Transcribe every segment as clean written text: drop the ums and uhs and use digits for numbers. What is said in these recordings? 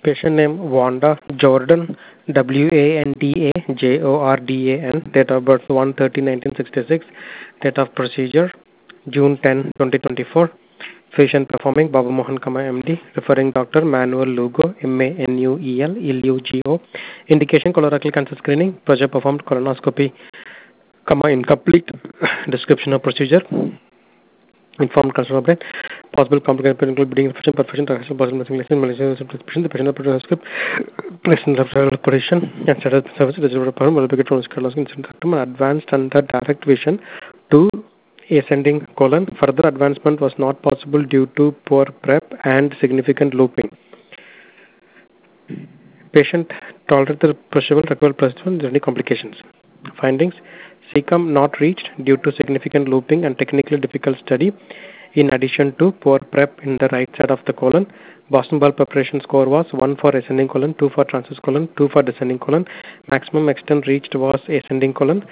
Patient name Wanda Jordan, WANDA JORDAN, date of birth 1/30/1966, date of procedure June 10, 2024. Patient performing Babu Mohan, MD, referring doctor Manuel Lugo, MANUEL, LUGO. Indication colorectal cancer screening, Project performed colonoscopy, incomplete. Description of procedure, informed consent of brain. Possible complicated clinical bleeding, infection, perfusion, transfusion, possible missing lesson, malicious suspicion, the patient of script, patient of position, and status service, reservoir problem, will be get from advanced under direct vision to ascending colon. Further advancement was not possible due to poor prep and significant looping. Patient tolerated the procedure, required procedure, there any complications. Findings: CECUM not reached due to significant looping and technically difficult study. In addition to poor prep in the right side of the colon, Boston ball preparation score was 1 for ascending colon, 2 for transverse colon, 2 for descending colon. Maximum extent reached was ascending colon.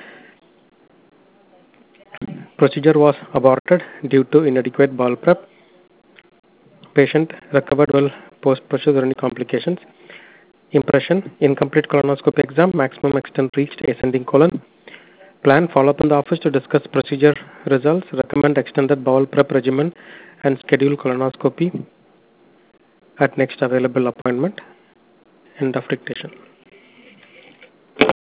Procedure was aborted due to inadequate ball prep. Patient recovered well post-procedure, any complications. Impression: incomplete colonoscopy exam, maximum extent reached ascending colon. Plan follow-up in the office to discuss procedure results, recommend extended bowel prep regimen, and schedule colonoscopy at next available appointment. End of dictation.